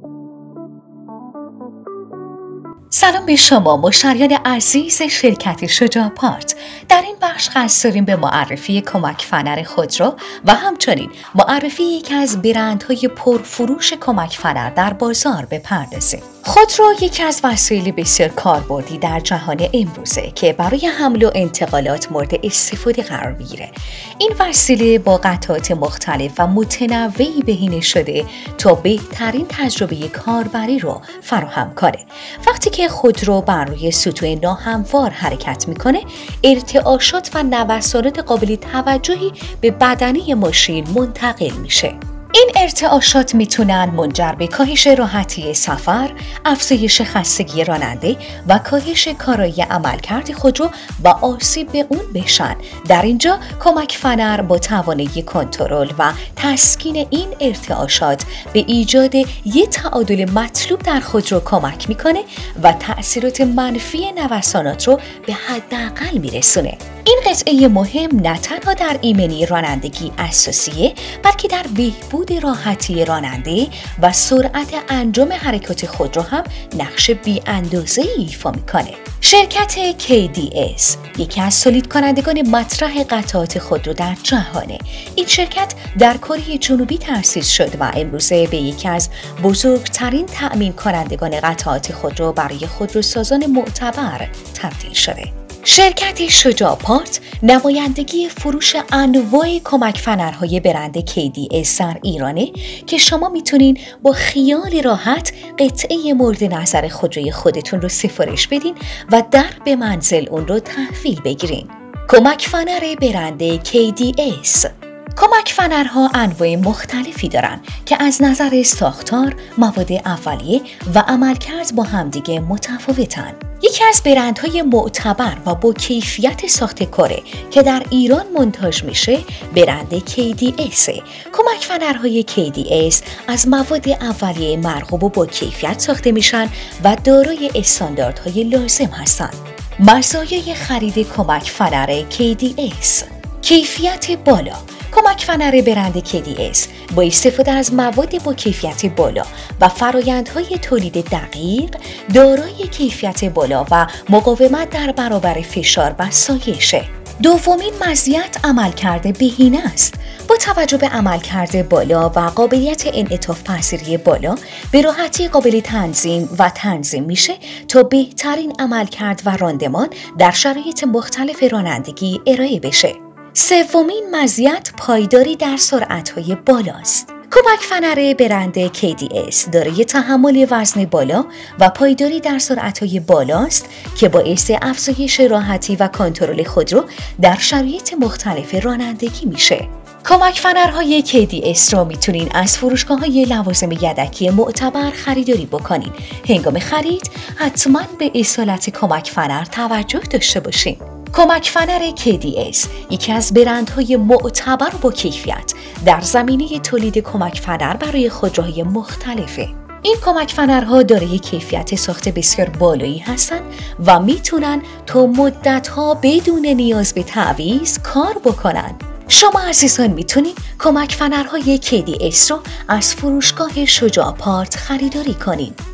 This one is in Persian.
سلام به شما مشتریان عزیز شرکت شجاع‌پارت. در این بخش قصد داریم به معرفی کمک فنر خودرو و همچنین معرفی یکی از برندهای پرفروش کمک فنر در بازار بپردازیم. خودرو یکی از وسایل بسیار کاربردی در جهان امروزه که برای حمل و انتقالات مورد استفاده قرار میگیره. این وسیله با قطعات مختلف و متنوعی بهینه شده تا بهترین تجربه کاربری رو فراهم کنه. وقتی که خودرو بر روی سطوح ناهموار حرکت میکنه، ارتعاشات و نوسانات قابل توجهی به بدنه ماشین منتقل میشه. این ارتعاشات میتونن منجر به کاهش راحتی سفر، افزایش خستگی راننده و کاهش کارایی عملکرد خودرو و آسیب به اون بشن. در اینجا کمک فنر با توانایی کنترل و تسکین این ارتعاشات به ایجاد یک تعادل مطلوب در خودرو کمک میکنه و تأثیرات منفی نوسانات رو به حداقل میرسونه. این قطعه مهم نه تنها در ایمنی رانندگی اساسیه، بلکه در بهبود راحتی راننده و سرعت انجام حرکات خودرو هم نقش بی‌اندازه‌ای ایفا میکنه. شرکت KDS یکی از تولید کنندگان مطرح قطعات خودرو در جهانه. این شرکت در کره جنوبی تأسیس شد و امروزه به یکی از بزرگترین تأمین کنندگان قطعات خودرو برای خودروسازان معتبر تبدیل شده. شرکت شجاع‌پارت نمایندگی فروش انواع کمک فنرهای برند KDS در ایرانه که شما میتونین با خیال راحت قطعه مورد نظر خودروی خودتون رو سفارش بدین و در به منزل اون رو تحویل بگیرین. کمک فنر برند KDS. کمک فنرها انواع مختلفی دارن که از نظر ساختار، مواد اولیه و عملکرد با همدیگه متفاوتن. یکی از برندهای معتبر و با کیفیت ساخت کاره که در ایران منتاج میشه برند KDS. کمک فنرهای KDS از مواد اولیه مرغوب و با کیفیت ساخته میشن و دارای استانداردهای لازم هستند. مزایای خرید کمک فنر KDS: کیفیت بالا. کمک فنر برند KDS با استفاده از مواد با کیفیت بالا و فرآیندهای تولید دقیق، دارای کیفیت بالا و مقاومت در برابر فشار و سایشه. دومین مزیت عملکرد بهینه است. با توجه به عملکرد بالا و قابلیت انعطاف پذیری بالا، به راحتی قابل تنظیم میشه تا بهترین عملکرد و راندمان در شرایط مختلف رانندگی ارائه بشه. سومین مزیت پایداری در سرعت‌های بالاست. کمک فنر برند KDS دارای تحمل وزن بالا و پایداری در سرعت‌های بالاست که باعث افزایش راحتی و کنترل خودرو در شرایط مختلف رانندگی میشه. کمک فنرهای KDS رو میتونین از فروشگاه‌های لوازم یدکی معتبر خریداری بکنین. هنگام خرید حتما به اصالت کمک فنر توجه داشته باشین. کمک فنر KDS یکی از برندهای معتبر و با کیفیت در زمینه تولید کمک فنر برای خودروهای مختلفه. این کمک فنرها دارای کیفیت ساخت بسیار بالایی هستند و میتونن تا مدت‌ها بدون نیاز به تعویض کار بکنن. شما عزیزان میتونید کمک فنرهای KDS رو از فروشگاه شجاع‌پارت خریداری کنین.